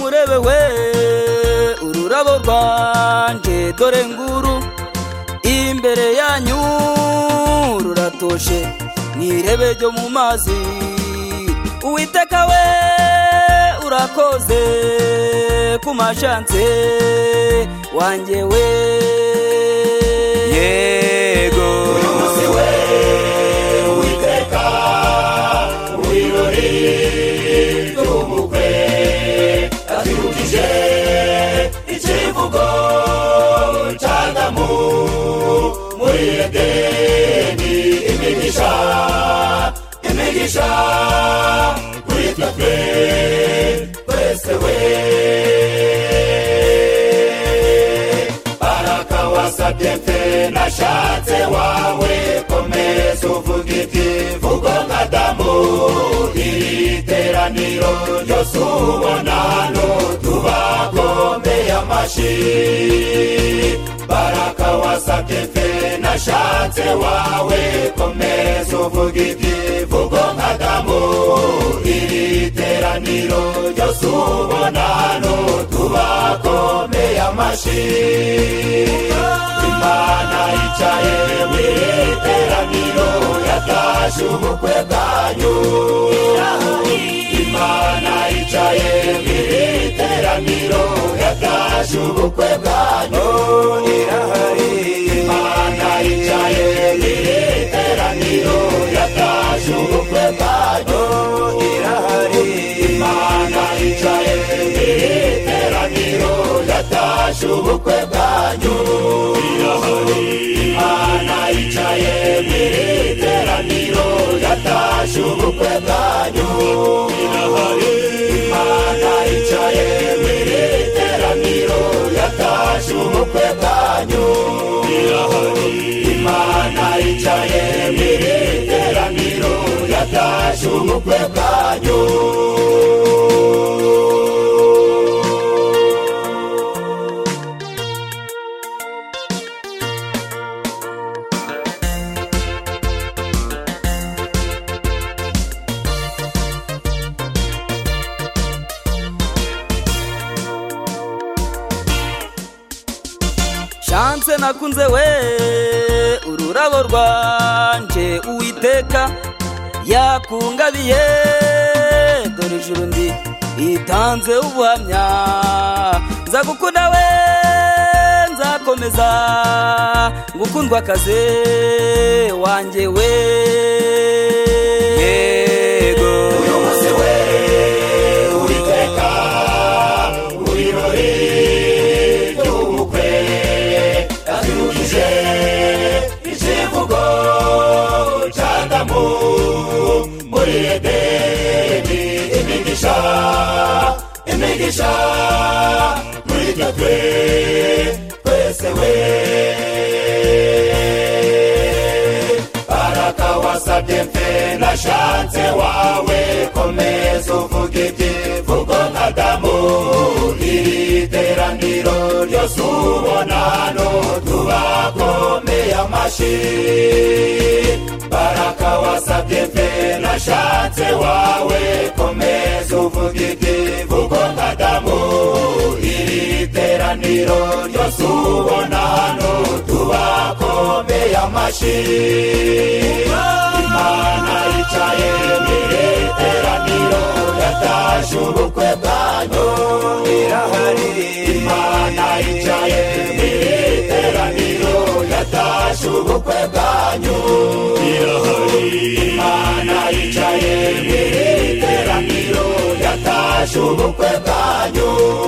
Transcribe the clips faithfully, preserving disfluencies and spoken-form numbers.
nimurebe we ururabo rwanje dore nguru imbere yanyu ruratoshe nirebe ryo mu mazi Uwiteka we urakoze kumashanze wanje we yego uyu munsi we Uwiteka wirori ry'ubukwe atwibukije ikivugo cy'Adamu muri Edeni imigisha imigisha kuri twe twese we baraka wasabye mfe nashatse wawe komeza uvuga ikivugo nk'Adamu iri teraniro ryose ubona hano tubakomeye amashyi baraka wasabye mfe nashatse wawe komeza uvuga ikivugo nk'Adamu iri teraniro ryose ubona hano tubakomeye amashyi Imana yicaye mw'iri teraniro yatashe ubukwe bwanyu Imana yicaye mw'iri teraniro yatashe ubukwe bwanyu irahari Imana yicaye mw'iri teraniro yatashe ubukwe bwanyu irahari Imana yicaye mw'iri teraniro yatashe ubukwe bwanyu irahari Imana yicaye mw'iri teraniro yatashe ubukwe bwanyu irahari Imana yicaye mw'iri teraniro yatashe ubukwe bwanyu irahari Imana yicaye mw'iri teraniro yatashe ubukwe bwanyu Chance nakunze we ururabo rwanje Uwiteka yakungabiye dore ijuru ndi itanze ubuhamya nzagukunda we nzakomeza ngukundwa kaze wanje we yego uyu munsi we Uwiteka wirori ry'ubukwe atwibukije ikivugo cy'Adamu muri Edeni imigisha imigisha muri twe twese we baraka wasabye mfe nashatse wawe komeza uvuga ikivugo nk'Adamu iri teraniro ryose ubona hano tubakomeye amashyi baraka wasabye mfe nashatse wawe komeza uvuga ikivugo nk'Adamu iri teraniro ryose ubona hano tubakomeye amashyi Imana yicaye mw'iri teraniro yatashe ubukwe bwanyu irahari Imana yicaye mw'iri teraniro yatashe ubukwe bwanyu irahari Imana yicaye mw'iri teraniro yatashe ubukwe bwanyu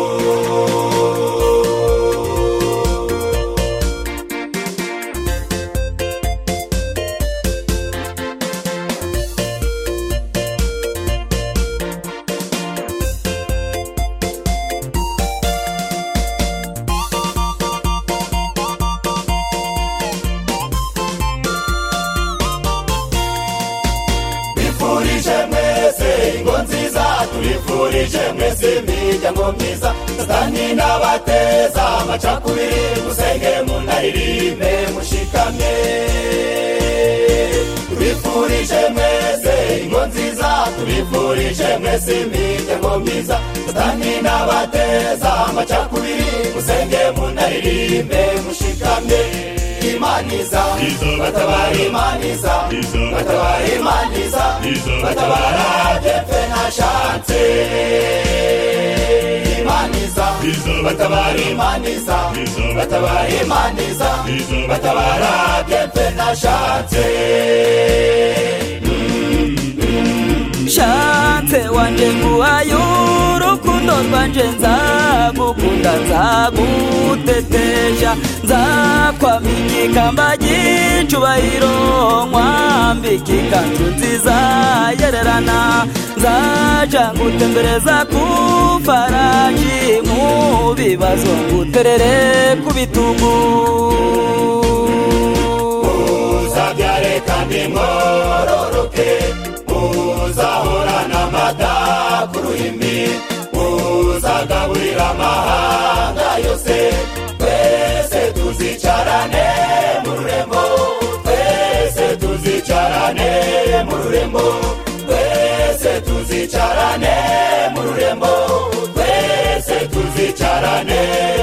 turifurije mwese imiryango myiza Satani n'abateza amacakubiri musenge munaririmbe mushikamye turifurije mwese ingo nziza tubifurije mwese imiryango myiza satani n'abateza amacakubiri musenge munaririmbe mushikamye imaniza batabara imaniza batabara imaniza batabara jefe na chance imaniza batabara imaniza batabara imaniza batabara jefe na chance Chance wanje nguhaye urukundo rwanje nzagukunda nzagutetesha nzakwambika ikamba ry'icubahiro nkwambika ikanzu nziza yererana nzaja ngutembereza ku faraji mu bibazo nguterere ku bitugu uzabyare kandi mwororoke uzahorana amata ku ruhimbi uzagaburira amahanga yose twese tuzicarane mu rurembo twese tuzicarane mu rurembo twese tuzicarane mu rurembo twese tuzicarane